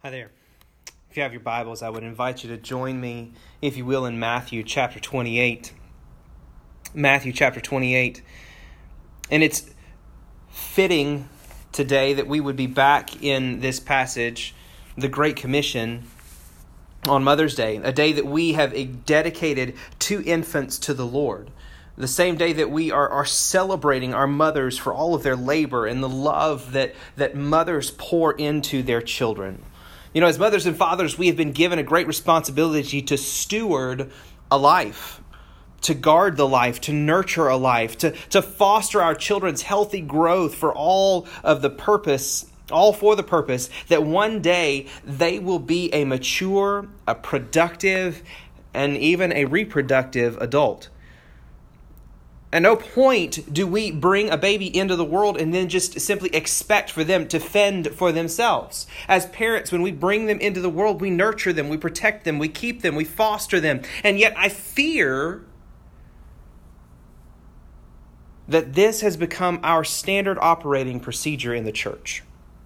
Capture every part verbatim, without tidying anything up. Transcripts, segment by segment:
Hi there. If you have your Bibles, I would invite you to join me, if you will, in Matthew chapter twenty-eight. Matthew chapter twenty-eight. And it's fitting today that we would be back in this passage, the Great Commission, on Mother's Day, a day that we have dedicated to infants to the Lord. The same day that we are, are celebrating our mothers for all of their labor and the love that, that mothers pour into their children. You know, as mothers and fathers, we have been given a great responsibility to steward a life, to guard the life, to nurture a life, to, to foster our children's healthy growth for all of the purpose, all for the purpose that one day they will be a mature, a productive, and even a reproductive adult. At no point do we bring a baby into the world and then just simply expect for them to fend for themselves. As parents, when we bring them into the world, we nurture them, we protect them, we keep them, we foster them. And yet I fear that this has become our standard operating procedure in the church.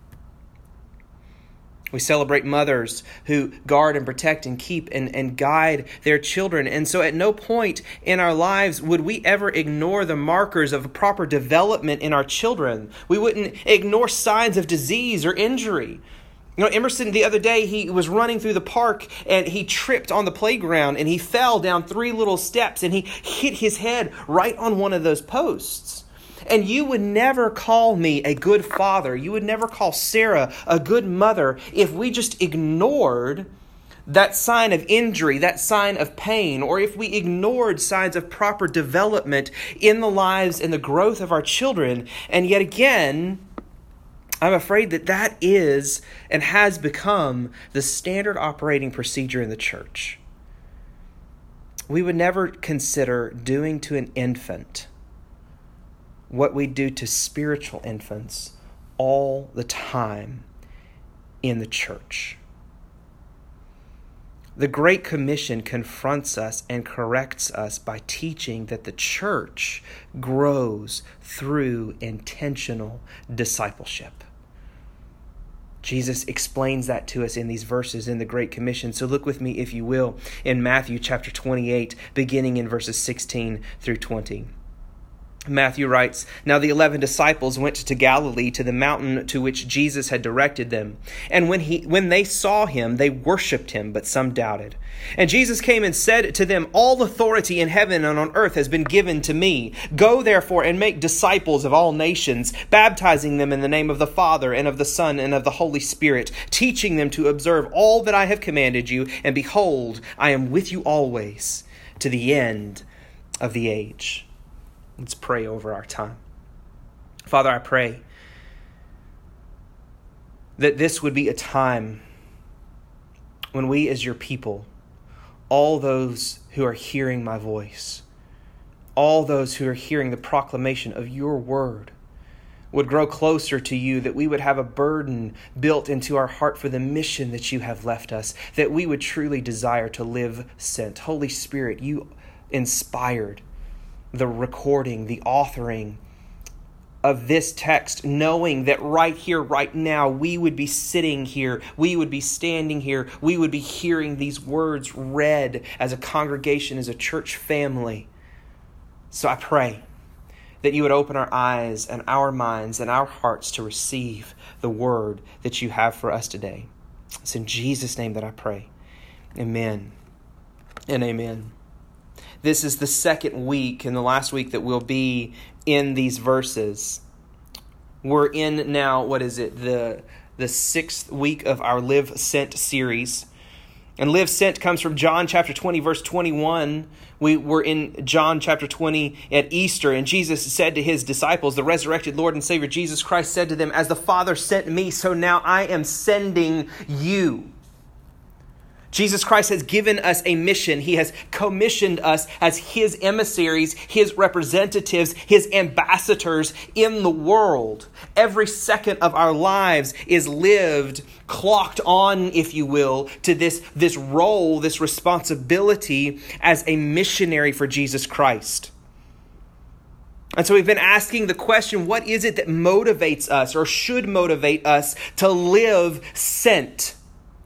We celebrate mothers who guard and protect and keep and, and guide their children. And so at no point in our lives would we ever ignore the markers of proper development in our children. We wouldn't ignore signs of disease or injury. You know, Emerson, the other day, he was running through the park and he tripped on the playground and he fell down three little steps and he hit his head right on one of those posts. And you would never call me a good father. You would never call Sarah a good mother if we just ignored that sign of injury, that sign of pain, or if we ignored signs of proper development in the lives and the growth of our children. And yet again, I'm afraid that that is and has become the standard operating procedure in the church. We would never consider doing to an infant what we do to spiritual infants all the time in the church. The Great Commission confronts us and corrects us by teaching that the church grows through intentional discipleship. Jesus explains that to us in these verses in the Great Commission. So look with me, if you will, in Matthew chapter twenty-eight, beginning in verses sixteen through twenty. Matthew writes, "Now the eleven disciples went to Galilee, to the mountain to which Jesus had directed them. And when he, when they saw him, they worshipped him, but some doubted. And Jesus came and said to them, 'All authority in heaven and on earth has been given to me. Go therefore and make disciples of all nations, baptizing them in the name of the Father and of the Son and of the Holy Spirit, teaching them to observe all that I have commanded you. And behold, I am with you always to the end of the age.'" Let's pray over our time. Father, I pray that this would be a time when we as your people, all those who are hearing my voice, all those who are hearing the proclamation of your word, would grow closer to you, that we would have a burden built into our heart for the mission that you have left us, that we would truly desire to live sent. Holy Spirit, you inspired the recording, the authoring of this text, knowing that right here, right now, we would be sitting here, we would be standing here, we would be hearing these words read as a congregation, as a church family. So I pray that you would open our eyes and our minds and our hearts to receive the word that you have for us today. It's in Jesus' name that I pray. Amen and amen. This is the second week and the last week that we'll be in these verses. We're in now, what is it, the, the sixth week of our Live Sent series. And Live Sent comes from John chapter twenty, verse twenty-one. We were in John chapter twenty at Easter, and Jesus said to his disciples, the resurrected Lord and Savior Jesus Christ said to them, "As the Father sent me, so now I am sending you." Jesus Christ has given us a mission. He has commissioned us as his emissaries, his representatives, his ambassadors in the world. Every second of our lives is lived, clocked on, if you will, to this, this role, this responsibility as a missionary for Jesus Christ. And so we've been asking the question, what is it that motivates us or should motivate us to live sent?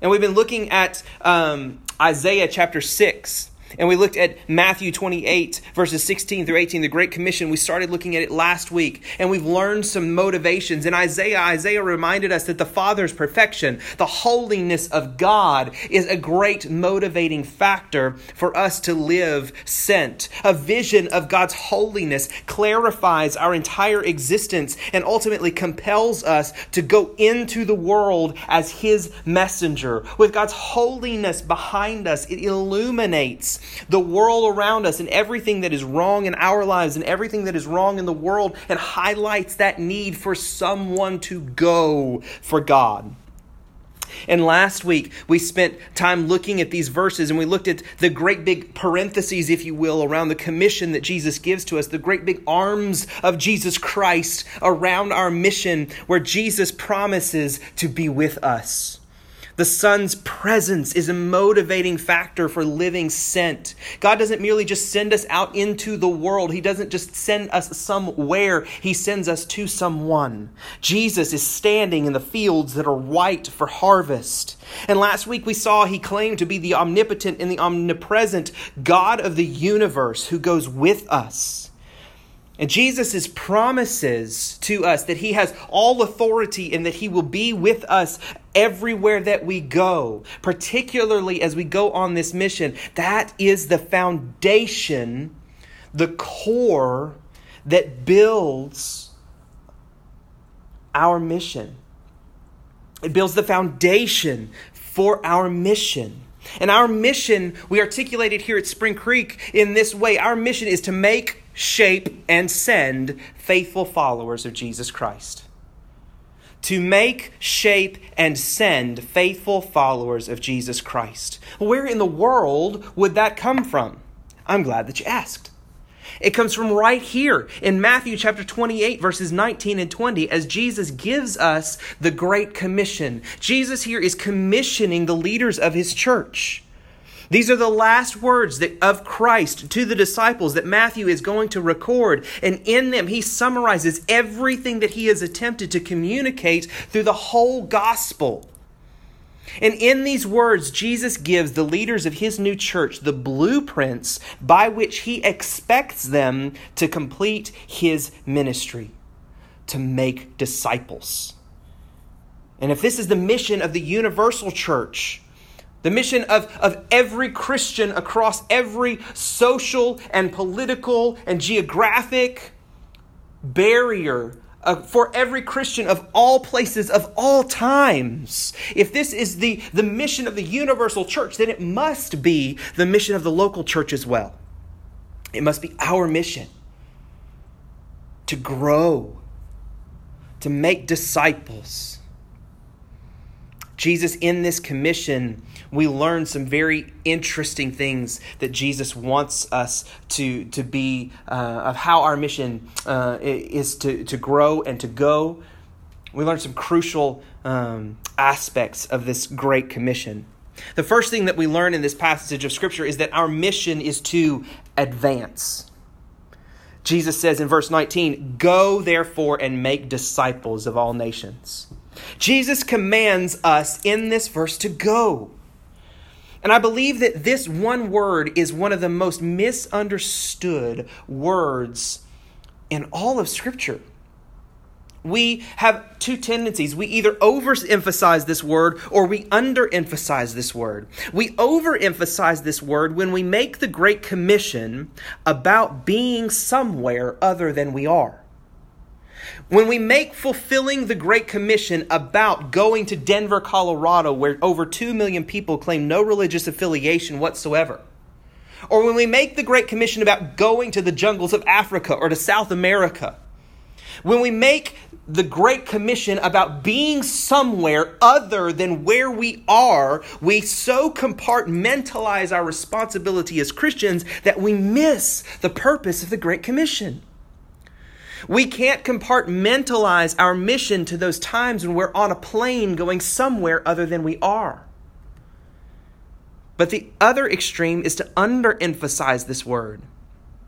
And we've been looking at um, Isaiah chapter six. And we looked at Matthew twenty-eight, verses sixteen through eighteen, the Great Commission. We started looking at it last week, and we've learned some motivations. In Isaiah, Isaiah reminded us that the Father's perfection, the holiness of God, is a great motivating factor for us to live sent. A vision of God's holiness clarifies our entire existence and ultimately compels us to go into the world as His messenger. With God's holiness behind us, it illuminates the world around us and everything that is wrong in our lives and everything that is wrong in the world, and highlights that need for someone to go for God. And last week, we spent time looking at these verses, and we looked at the great big parentheses, if you will, around the commission that Jesus gives to us, the great big arms of Jesus Christ around our mission, where Jesus promises to be with us. The Son's presence is a motivating factor for living sent. God doesn't merely just send us out into the world. He doesn't just send us somewhere. He sends us to someone. Jesus is standing in the fields that are white for harvest. And last week we saw He claimed to be the omnipotent and the omnipresent God of the universe who goes with us. And Jesus' promises to us that He has all authority and that He will be with us everywhere that we go, particularly as we go on this mission, that is the foundation, the core that builds our mission. It builds the foundation for our mission. And our mission, we articulated here at Spring Creek in this way. Our mission is to make, shape, and send faithful followers of Jesus Christ. To make, shape, and send faithful followers of Jesus Christ. Where in the world would that come from? I'm glad that you asked. It comes from right here in Matthew chapter twenty-eight, verses nineteen and twenty, as Jesus gives us the Great Commission. Jesus here is commissioning the leaders of His church. These are the last words that, of Christ to the disciples that Matthew is going to record. And in them, he summarizes everything that he has attempted to communicate through the whole gospel. And in these words, Jesus gives the leaders of His new church the blueprints by which He expects them to complete His ministry, to make disciples. And if this is the mission of the universal church, the mission of, of every Christian across every social and political and geographic barrier, uh, for every Christian of all places, of all times, if this is the, the mission of the universal church, then it must be the mission of the local church as well. It must be our mission to grow, to make disciples. Jesus, in this commission, we learn some very interesting things that Jesus wants us to, to be, uh, of how our mission uh, is to, to grow and to go. We learn some crucial um, aspects of this Great Commission. The first thing that we learn in this passage of Scripture is that our mission is to advance. Jesus says in verse nineteen, "Go therefore and make disciples of all nations." Jesus commands us in this verse to go. And I believe that this one word is one of the most misunderstood words in all of Scripture. We have two tendencies. We either overemphasize this word or we underemphasize this word. We overemphasize this word when we make the Great Commission about being somewhere other than we are. When we make fulfilling the Great Commission about going to Denver, Colorado, where over two million people claim no religious affiliation whatsoever. Or when we make the Great Commission about going to the jungles of Africa or to South America. When we make the Great Commission about being somewhere other than where we are, we so compartmentalize our responsibility as Christians that we miss the purpose of the Great Commission. We can't compartmentalize our mission to those times when we're on a plane going somewhere other than we are. But the other extreme is to underemphasize this word.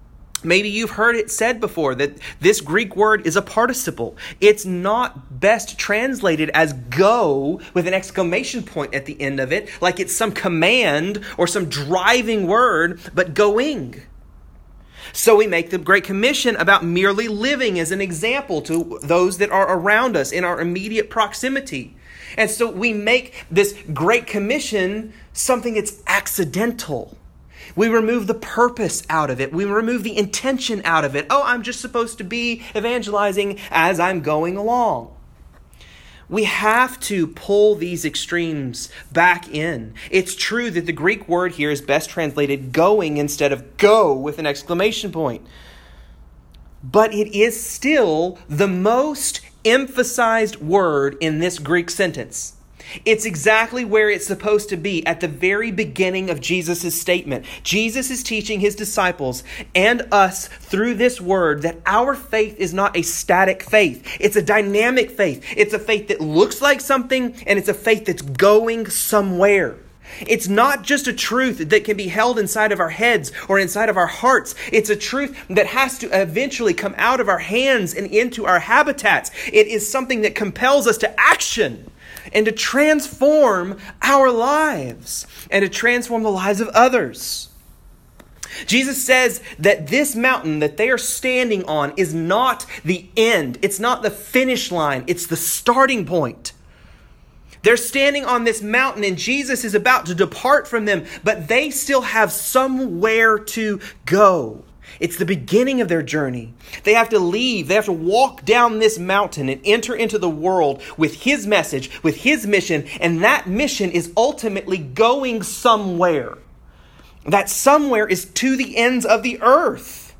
Maybe you've heard it said before that this Greek word is a participle. It's not best translated as go with an exclamation point at the end of it, like it's some command or some driving word, but going. So we make the Great Commission about merely living as an example to those that are around us in our immediate proximity. And so we make this Great Commission something that's accidental. We remove the purpose out of it. We remove the intention out of it. Oh, I'm just supposed to be evangelizing as I'm going along. We have to pull these extremes back in. It's true that the Greek word here is best translated going instead of go with an exclamation point. But it is still the most emphasized word in this Greek sentence. It's exactly where it's supposed to be at the very beginning of Jesus' statement. Jesus is teaching his disciples and us through this word that our faith is not a static faith. It's a dynamic faith. It's a faith that looks like something, and it's a faith that's going somewhere. It's not just a truth that can be held inside of our heads or inside of our hearts. It's a truth that has to eventually come out of our hands and into our habitats. It is something that compels us to action and to transform our lives and to transform the lives of others. Jesus says that this mountain that they are standing on is not the end. It's not the finish line. It's the starting point. They're standing on this mountain and Jesus is about to depart from them, but they still have somewhere to go. It's the beginning of their journey. They have to leave. They have to walk down this mountain and enter into the world with his message, with his mission. And that mission is ultimately going somewhere. That somewhere is to the ends of the earth.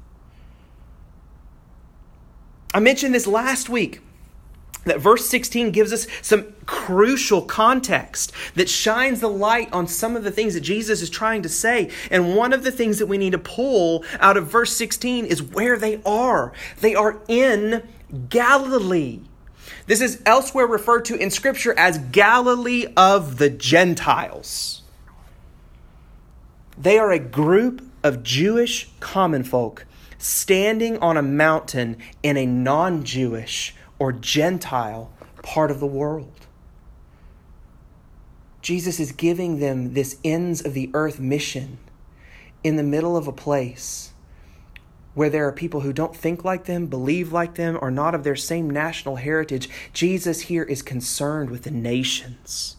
I mentioned this last week, that verse sixteen gives us some crucial context that shines the light on some of the things that Jesus is trying to say. And one of the things that we need to pull out of verse sixteen is where they are. They are in Galilee. This is elsewhere referred to in Scripture as Galilee of the Gentiles. They are a group of Jewish common folk standing on a mountain in a non-Jewish or Gentile part of the world. Jesus is giving them this ends of the earth mission in the middle of a place where there are people who don't think like them, believe like them, or not of their same national heritage. Jesus here is concerned with the nations.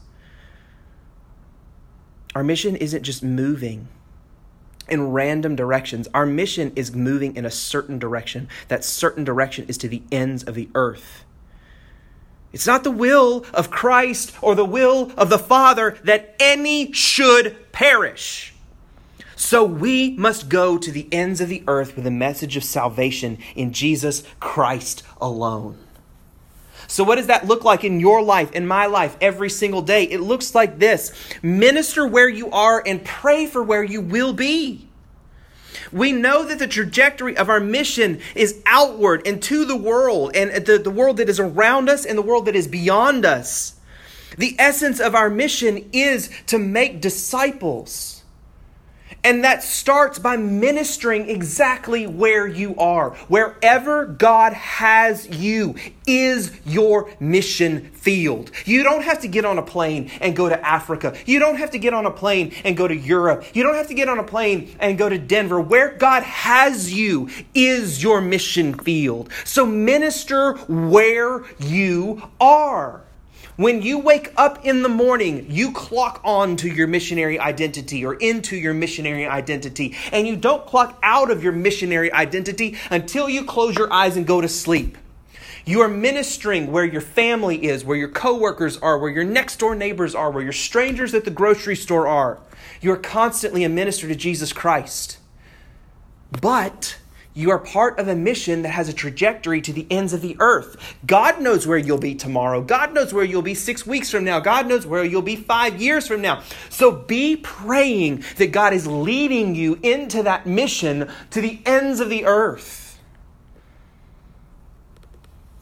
Our mission isn't just moving in random directions. Our mission is moving in a certain direction. That certain direction is to the ends of the earth. It's not the will of Christ or the will of the Father that any should perish. So we must go to the ends of the earth with a message of salvation in Jesus Christ alone. So what does that look like in your life, in my life, every single day? It looks like this. Minister where you are and pray for where you will be. We know that the trajectory of our mission is outward and to the world, and the, the world that is around us and the world that is beyond us. The essence of our mission is to make disciples. And that starts by ministering exactly where you are. Wherever God has you is your mission field. You don't have to get on a plane and go to Africa. You don't have to get on a plane and go to Europe. You don't have to get on a plane and go to Denver. Where God has you is your mission field. So minister where you are. When you wake up in the morning, you clock on to your missionary identity or into your missionary identity. And you don't clock out of your missionary identity until you close your eyes and go to sleep. You are ministering where your family is, where your coworkers are, where your next door neighbors are, where your strangers at the grocery store are. You are constantly a minister to Jesus Christ. But you are part of a mission that has a trajectory to the ends of the earth. God knows where you'll be tomorrow. God knows where you'll be six weeks from now. God knows where you'll be five years from now. So be praying that God is leading you into that mission to the ends of the earth.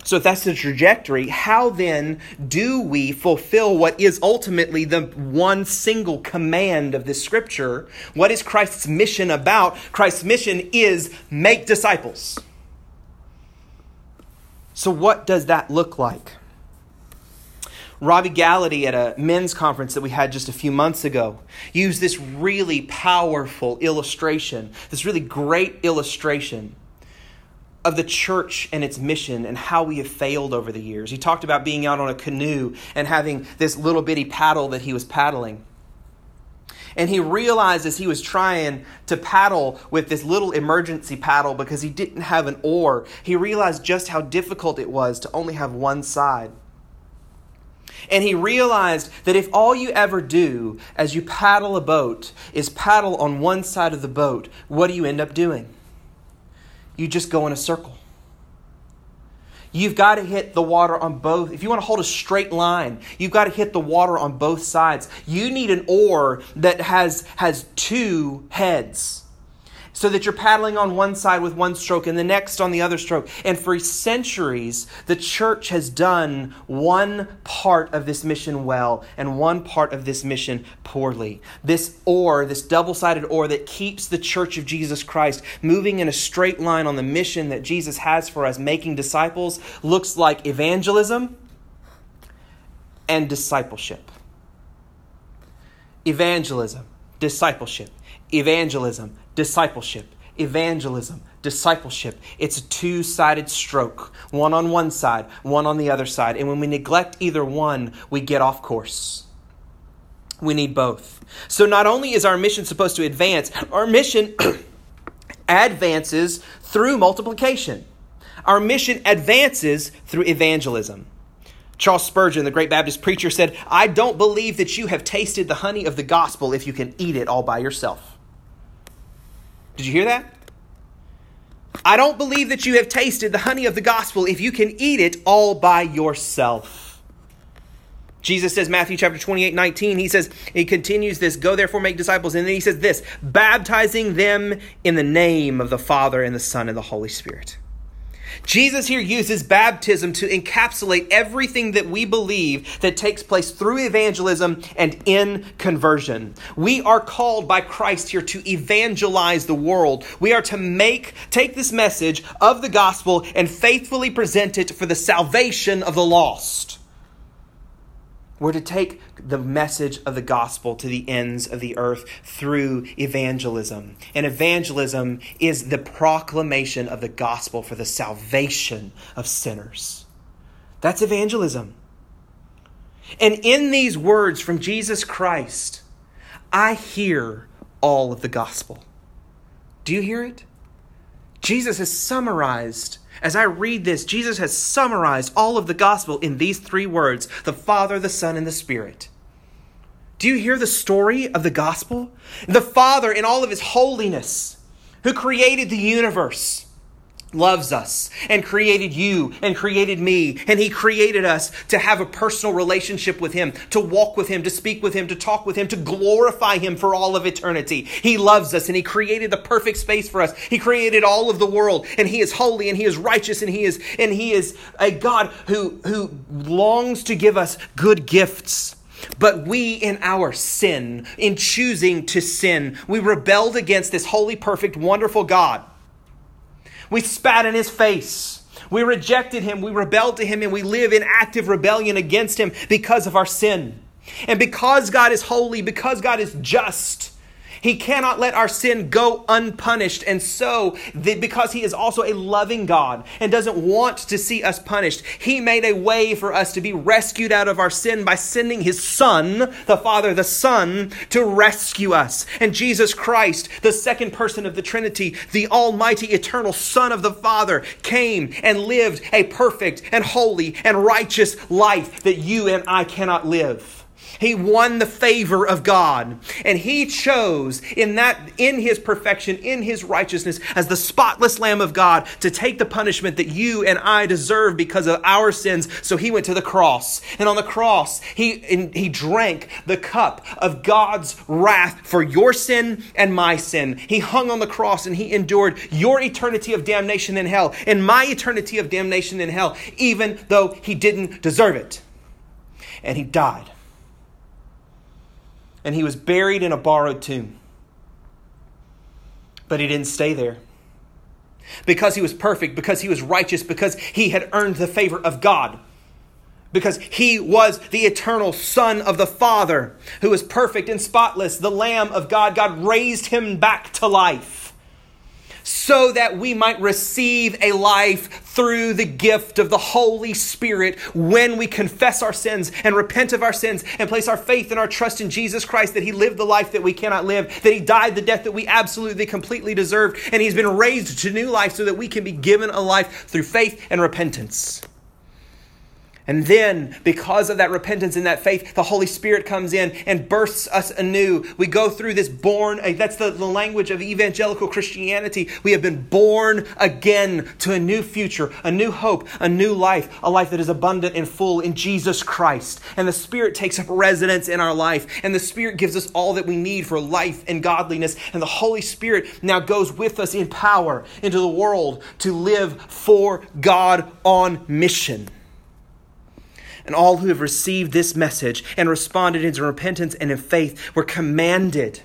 So if that's the trajectory, how then do we fulfill what is ultimately the one single command of this scripture? What is Christ's mission about? Christ's mission is make disciples. So what does that look like? Robbie Gallaty at a men's conference that we had just a few months ago used this really powerful illustration, this really great illustration of the church and its mission and how we have failed over the years. He talked about being out on a canoe and having this little bitty paddle that he was paddling. And he realized as he was trying to paddle with this little emergency paddle because he didn't have an oar, he realized just how difficult it was to only have one side. And he realized that if all you ever do as you paddle a boat is paddle on one side of the boat, what do you end up doing? You just go in a circle. You've got to hit the water on both. If you want to hold a straight line, you've got to hit the water on both sides. You need an oar that has, has two heads so that you're paddling on one side with one stroke and the next on the other stroke. And for centuries, the church has done one part of this mission well and one part of this mission poorly. This oar, this double-sided oar that keeps the church of Jesus Christ moving in a straight line on the mission that Jesus has for us, making disciples, looks like evangelism and discipleship. Evangelism, discipleship, evangelism, discipleship, evangelism, discipleship. It's a two-sided stroke, one on one side, one on the other side. And when we neglect either one, we get off course. We need both. So not only is our mission supposed to advance, our mission advances through multiplication. Our mission advances through evangelism. Charles Spurgeon, the great Baptist preacher, said, "I don't believe that you have tasted the honey of the gospel if you can eat it all by yourself." Did you hear that? I don't believe that you have tasted the honey of the gospel if you can eat it all by yourself. Jesus says, Matthew chapter twenty-eight, nineteen, he says, he continues this, "Go therefore make disciples." And then he says this, "Baptizing them in the name of the Father and the Son and the Holy Spirit." Jesus here uses baptism to encapsulate everything that we believe that takes place through evangelism and in conversion. We are called by Christ here to evangelize the world. We are to make, take this message of the gospel and faithfully present it for the salvation of the lost. We're to take the message of the gospel to the ends of the earth through evangelism. And evangelism is the proclamation of the gospel for the salvation of sinners. That's evangelism. And in these words from Jesus Christ, I hear all of the gospel. Do you hear it? Jesus has summarized, as I read this, Jesus has summarized all of the gospel in these three words: the Father, the Son, and the Spirit. Do you hear the story of the gospel? The Father, in all of his holiness, who created the universe, loves us and created you and created me. And he created us to have a personal relationship with him, to walk with him, to speak with him, to talk with him, to glorify him for all of eternity. He loves us and he created the perfect space for us. He created all of the world, and he is holy and he is righteous and he is and he is a God who, who longs to give us good gifts. But we, in our sin, in choosing to sin, we rebelled against this holy, perfect, wonderful God. We spat in his face. We rejected him. We rebelled to him, and we live in active rebellion against him because of our sin. And because God is holy, because God is just, he cannot let our sin go unpunished. And so, because he is also a loving God and doesn't want to see us punished, he made a way for us to be rescued out of our sin by sending his Son, the Father, the Son, to rescue us. And Jesus Christ, the second person of the Trinity, the almighty eternal Son of the Father, came and lived a perfect and holy and righteous life that you and I cannot live. He won the favor of God. And he chose in that, in his perfection, in his righteousness, as the spotless Lamb of God, to take the punishment that you and I deserve because of our sins. So he went to the cross. And on the cross, he, he drank the cup of God's wrath for your sin and my sin. He hung on the cross and he endured your eternity of damnation in hell and my eternity of damnation in hell, even though he didn't deserve it. And he died. And he was buried in a borrowed tomb. But he didn't stay there. Because he was perfect, because he was righteous, because he had earned the favor of God. Because he was the eternal Son of the Father, who was perfect and spotless, the Lamb of God. God raised him back to life so that we might receive a life through the gift of the Holy Spirit when we confess our sins and repent of our sins and place our faith and our trust in Jesus Christ, that he lived the life that we cannot live, that he died the death that we absolutely, completely deserved, and he's been raised to new life so that we can be given a life through faith and repentance. And then, because of that repentance and that faith, the Holy Spirit comes in and births us anew. We go through this born, that's the, the language of evangelical Christianity. We have been born again to a new future, a new hope, a new life, a life that is abundant and full in Jesus Christ. And the Spirit takes up residence in our life. And the Spirit gives us all that we need for life and godliness. And the Holy Spirit now goes with us in power into the world to live for God on mission. And all who have received this message and responded in repentance and in faith were commanded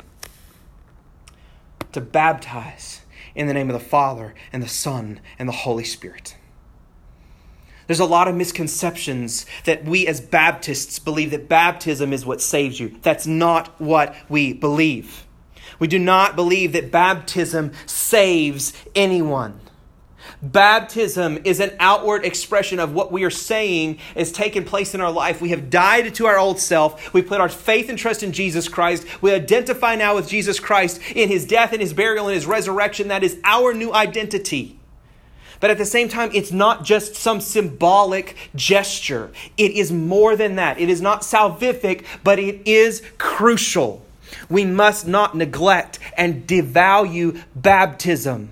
to baptize in the name of the Father and the Son and the Holy Spirit. There's a lot of misconceptions that we as Baptists believe that baptism is what saves you. That's not what we believe. We do not believe that baptism saves anyone. Baptism is an outward expression of what we are saying is taking place in our life. We have died to our old self. We put our faith and trust in Jesus Christ. We identify now with Jesus Christ in his death and his burial and his resurrection. That is our new identity. But at the same time, it's not just some symbolic gesture. It is more than that. It is not salvific, but it is crucial. We must not neglect and devalue baptism.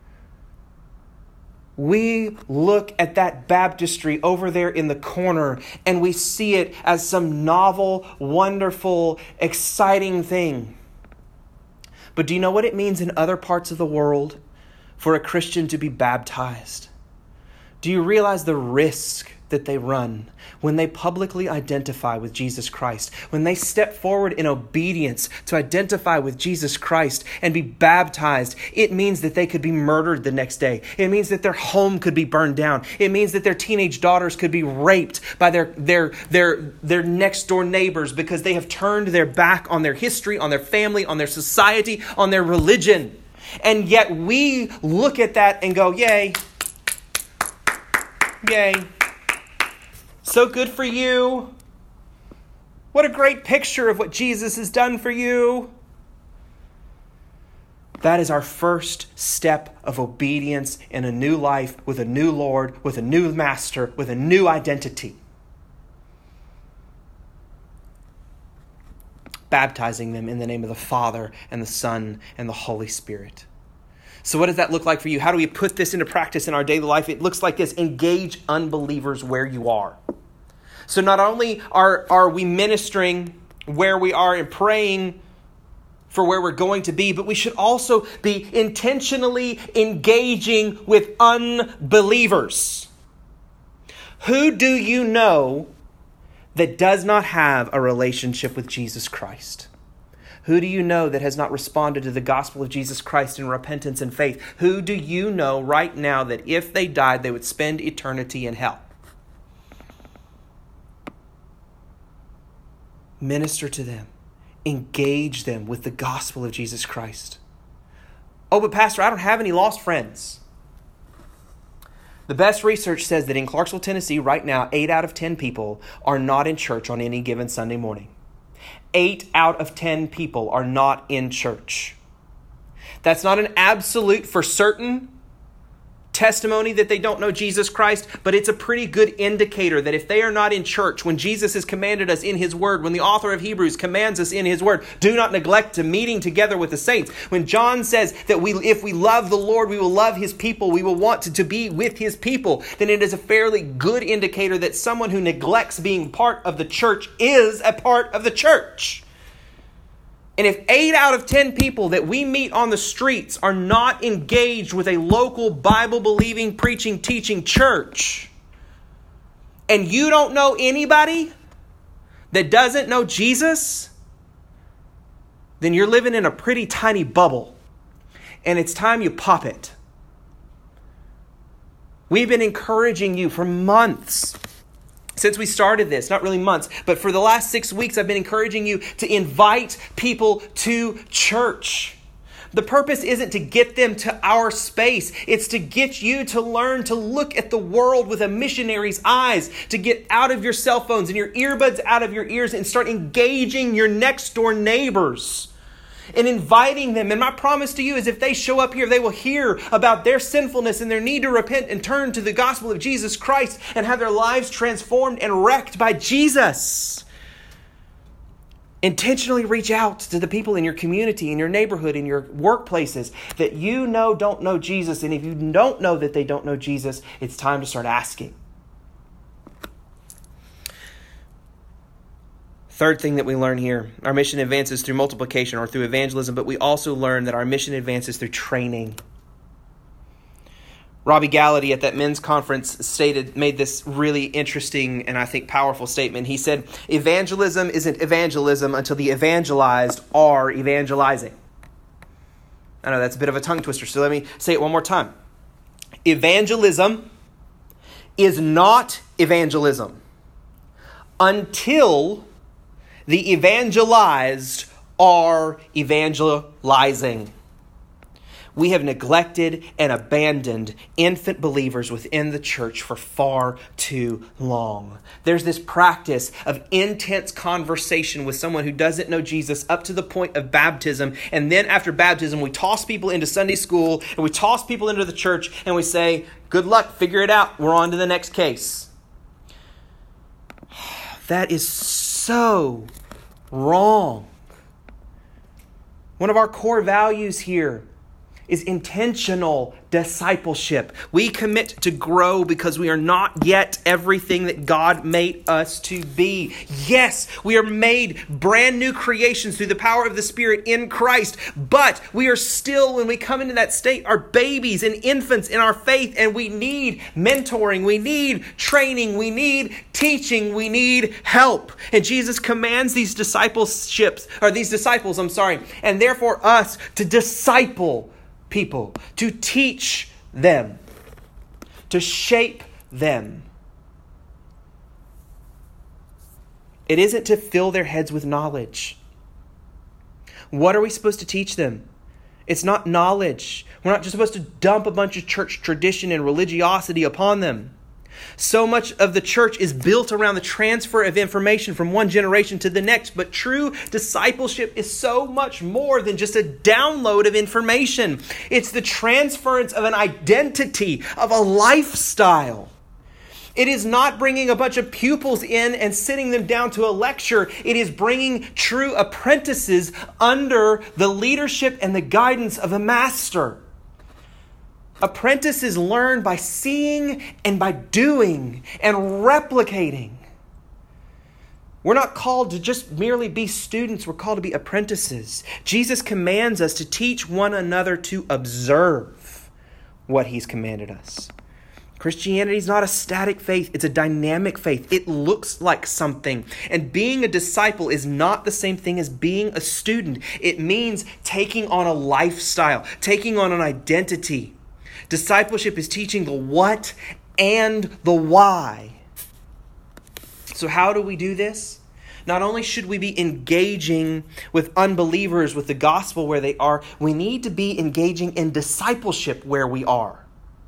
We look at that baptistry over there in the corner and we see it as some novel, wonderful, exciting thing. But do you know what it means in other parts of the world for a Christian to be baptized? Do you realize the risk that they run when they publicly identify with Jesus Christ, when they step forward in obedience to identify with Jesus Christ and be baptized? It means that they could be murdered the next day. It means that their home could be burned down. It means that their teenage daughters could be raped by their, their, their, their next door neighbors because they have turned their back on their history, on their family, on their society, on their religion. And yet we look at that and go, yay, yay. So good for you. What a great picture of what Jesus has done for you. That is our first step of obedience in a new life with a new Lord, with a new Master, with a new identity. Baptizing them in the name of the Father and the Son and the Holy Spirit. So what does that look like for you? How do we put this into practice in our daily life? It looks like this: engage unbelievers where you are. So not only are, are we ministering where we are and praying for where we're going to be, but we should also be intentionally engaging with unbelievers. Who do you know that does not have a relationship with Jesus Christ? Who do you know that has not responded to the gospel of Jesus Christ in repentance and faith? Who do you know right now that if they died, they would spend eternity in hell? Minister to them. Engage them with the gospel of Jesus Christ. Oh, but Pastor, I don't have any lost friends. The best research says that in Clarksville, Tennessee, right now, eight out of ten people are not in church on any given Sunday morning. Eight out of ten people are not in church. That's not an absolute for certain, testimony that they don't know Jesus Christ, but it's a pretty good indicator that if they are not in church, when Jesus has commanded us in his word, when the author of Hebrews commands us in his word, do not neglect to meeting together with the saints. When John says that we, if we love the Lord, we will love his people, we will want to, to be with his people, then it is a fairly good indicator that someone who neglects being part of the church is a part of the church. And if eight out of ten people that we meet on the streets are not engaged with a local Bible-believing, preaching, teaching church, and you don't know anybody that doesn't know Jesus, then you're living in a pretty tiny bubble. And it's time you pop it. We've been encouraging you for months. Since we started this, not really months, but for the last six weeks, I've been encouraging you to invite people to church. The purpose isn't to get them to our space. It's to get you to learn to look at the world with a missionary's eyes, to get out of your cell phones and your earbuds out of your ears and start engaging your next door neighbors and inviting them. And my promise to you is if they show up here, they will hear about their sinfulness and their need to repent and turn to the gospel of Jesus Christ and have their lives transformed and wrecked by Jesus. Intentionally reach out to the people in your community, in your neighborhood, in your workplaces that you know don't know Jesus. And if you don't know that they don't know Jesus, it's time to start asking. Third thing that we learn here, our mission advances through multiplication or through evangelism, but we also learn that our mission advances through training. Robbie Gallaty at that men's conference stated, made this really interesting and I think powerful statement. He said, evangelism isn't evangelism until the evangelized are evangelizing. I know that's a bit of a tongue twister, so let me say it one more time. Evangelism is not evangelism until the evangelized are evangelizing. We have neglected and abandoned infant believers within the church for far too long. There's this practice of intense conversation with someone who doesn't know Jesus up to the point of baptism. And then after baptism, we toss people into Sunday school and we toss people into the church and we say, good luck, figure it out. We're on to the next case. That is so wrong. One of our core values here is intentional discipleship. We commit to grow because we are not yet everything that God made us to be. Yes, we are made brand new creations through the power of the Spirit in Christ, but we are still, when we come into that state, are babies and infants in our faith, and we need mentoring, we need training, we need teaching, we need help. And Jesus commands these discipleships, or these disciples, I'm sorry, and therefore us to disciple people, to teach them, to shape them. It isn't to fill their heads with knowledge. What are we supposed to teach them? It's not knowledge. We're not just supposed to dump a bunch of church tradition and religiosity upon them. So much of the church is built around the transfer of information from one generation to the next, but true discipleship is so much more than just a download of information. It's the transference of an identity, of a lifestyle. It is not bringing a bunch of pupils in and sitting them down to a lecture. It is bringing true apprentices under the leadership and the guidance of a master. Apprentices learn by seeing and by doing and replicating. We're not called to just merely be students. We're called to be apprentices. Jesus commands us to teach one another to observe what he's commanded us. Christianity is not a static faith. It's a dynamic faith. It looks like something. And being a disciple is not the same thing as being a student. It means taking on a lifestyle, taking on an identity. Discipleship is teaching the what and the why. So how do we do this? Not only should we be engaging with unbelievers with the gospel where they are, we need to be engaging in discipleship where we are.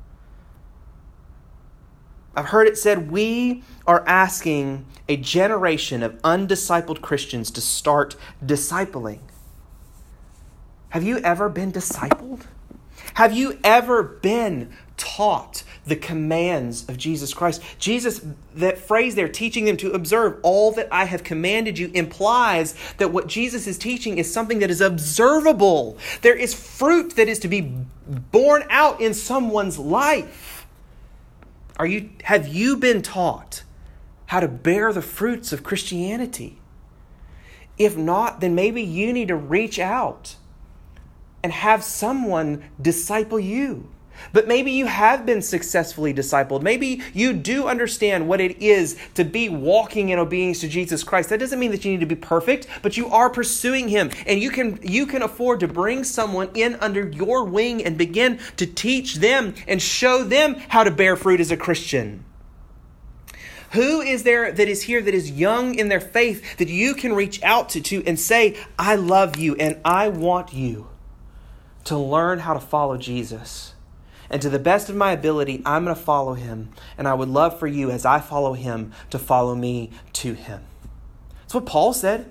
I've heard it said we are asking a generation of undiscipled Christians to start discipling. Have you ever been discipled? Have you ever been taught the commands of Jesus Christ? Jesus, that phrase there, teaching them to observe all that I have commanded you, implies that what Jesus is teaching is something that is observable. There is fruit that is to be borne out in someone's life. Are you, have you been taught how to bear the fruits of Christianity? If not, then maybe you need to reach out and have someone disciple you. But maybe you have been successfully discipled. Maybe you do understand what it is to be walking in obedience to Jesus Christ. That doesn't mean that you need to be perfect, but you are pursuing Him. And you can, you can afford to bring someone in under your wing and begin to teach them and show them how to bear fruit as a Christian. Who is there that is here that is young in their faith that you can reach out to, to and say, I love you and I want you to learn how to follow Jesus. And to the best of my ability, I'm going to follow Him. And I would love for you, as I follow Him, to follow me to Him. That's what Paul said.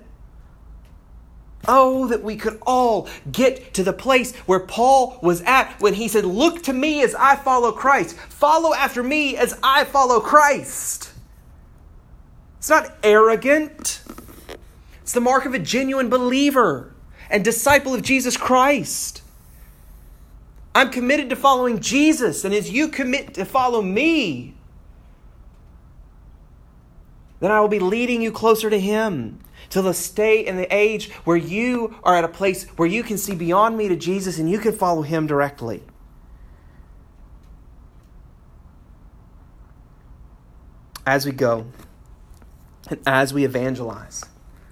Oh, that we could all get to the place where Paul was at when he said, look to me as I follow Christ. Follow after me as I follow Christ. It's not arrogant. It's the mark of a genuine believer and disciple of Jesus Christ. I'm committed to following Jesus, and as you commit to follow me, then I will be leading you closer to Him till the state and the age where you are at a place where you can see beyond me to Jesus and you can follow Him directly. As we go, and as we evangelize,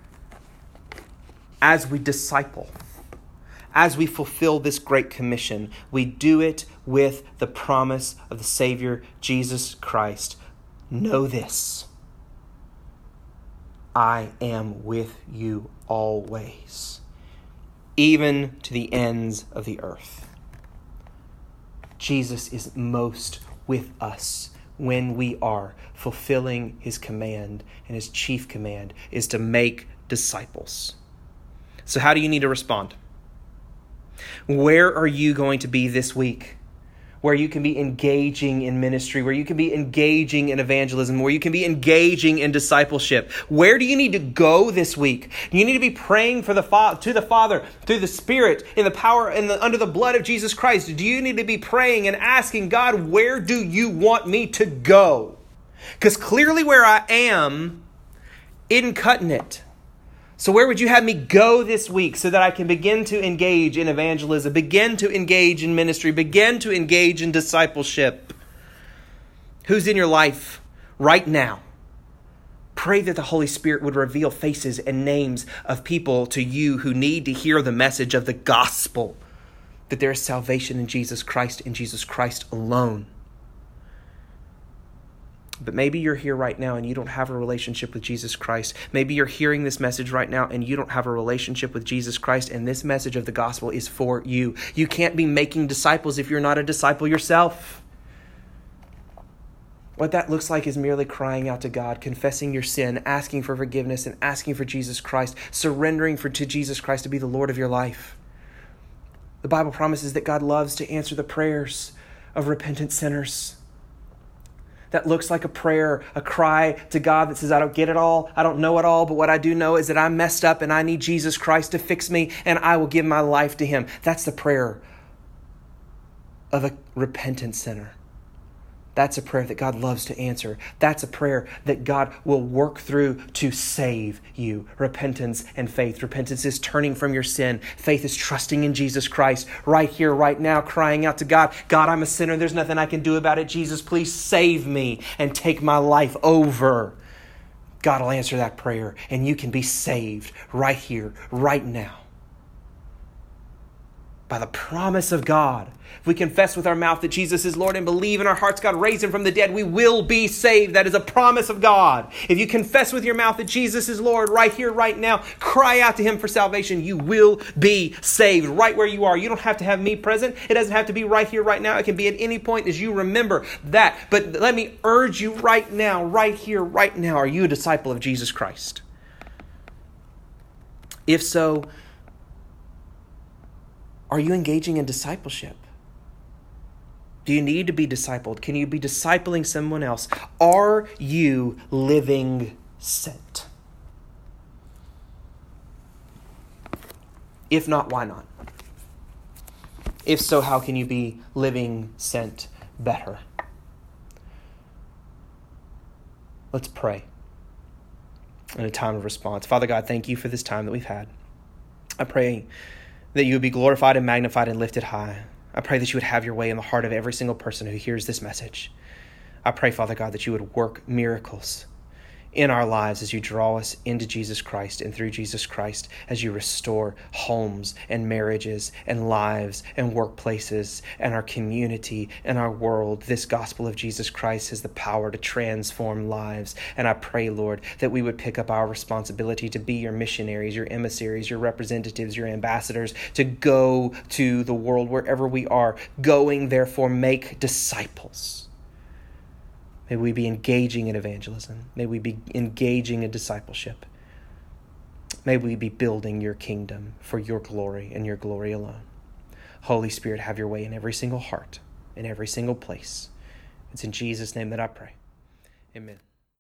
as we disciple, as we fulfill this great commission, we do it with the promise of the Savior, Jesus Christ. Know this: I am with you always, even to the ends of the earth. Jesus is most with us when we are fulfilling His command, and His chief command is to make disciples. So how do you need to respond? Where are you going to be this week? Where you can be engaging in ministry, where you can be engaging in evangelism, where you can be engaging in discipleship. Where do you need to go this week? You need to be praying for the fa- to the Father through the Spirit in the power and the, under the blood of Jesus Christ. Do you need to be praying and asking God, where do you want me to go? Because clearly where I am isn't cutting it. So where would you have me go this week so that I can begin to engage in evangelism, begin to engage in ministry, begin to engage in discipleship? Who's in your life right now? Pray that the Holy Spirit would reveal faces and names of people to you who need to hear the message of the gospel, that there is salvation in Jesus Christ and Jesus Christ alone. But maybe you're here right now and you don't have a relationship with Jesus Christ. Maybe you're hearing this message right now and you don't have a relationship with Jesus Christ, and this message of the gospel is for you. You can't be making disciples if you're not a disciple yourself. What that looks like is merely crying out to God, confessing your sin, asking for forgiveness, and asking for Jesus Christ, surrendering for, to Jesus Christ to be the Lord of your life. The Bible promises that God loves to answer the prayers of repentant sinners. That looks like a prayer, a cry to God that says, I don't get it all, I don't know it all, but what I do know is that I'm messed up and I need Jesus Christ to fix me, and I will give my life to Him. That's the prayer of a repentant sinner. That's a prayer that God loves to answer. That's a prayer that God will work through to save you. Repentance and faith. Repentance is turning from your sin. Faith is trusting in Jesus Christ right here, right now, crying out to God, God, I'm a sinner. There's nothing I can do about it. Jesus, please save me and take my life over. God will answer that prayer, and you can be saved right here, right now. By the promise of God. If we confess with our mouth that Jesus is Lord and believe in our hearts God raised Him from the dead, we will be saved. That is a promise of God. If you confess with your mouth that Jesus is Lord right here, right now, cry out to Him for salvation, you will be saved right where you are. You don't have to have me present. It doesn't have to be right here, right now. It can be at any point as you remember that. But let me urge you right now, right here, right now, are you a disciple of Jesus Christ? If so, are you engaging in discipleship? Do you need to be discipled? Can you be discipling someone else? Are you living sent? If not, why not? If so, how can you be living sent better? Let's pray in a time of response. Father God, thank you for this time that we've had. I pray that you would be glorified and magnified and lifted high. I pray that you would have your way in the heart of every single person who hears this message. I pray, Father God, that you would work miracles in our lives as you draw us into Jesus Christ, and through Jesus Christ as you restore homes and marriages and lives and workplaces and our community and our world. This gospel of Jesus Christ has the power to transform lives. And I pray, Lord, that we would pick up our responsibility to be your missionaries, your emissaries, your representatives, your ambassadors, to go to the world wherever we are. Going, therefore, make disciples. May we be engaging in evangelism. May we be engaging in discipleship. May we be building your kingdom for your glory and your glory alone. Holy Spirit, have your way in every single heart, in every single place. It's in Jesus' name that I pray. Amen.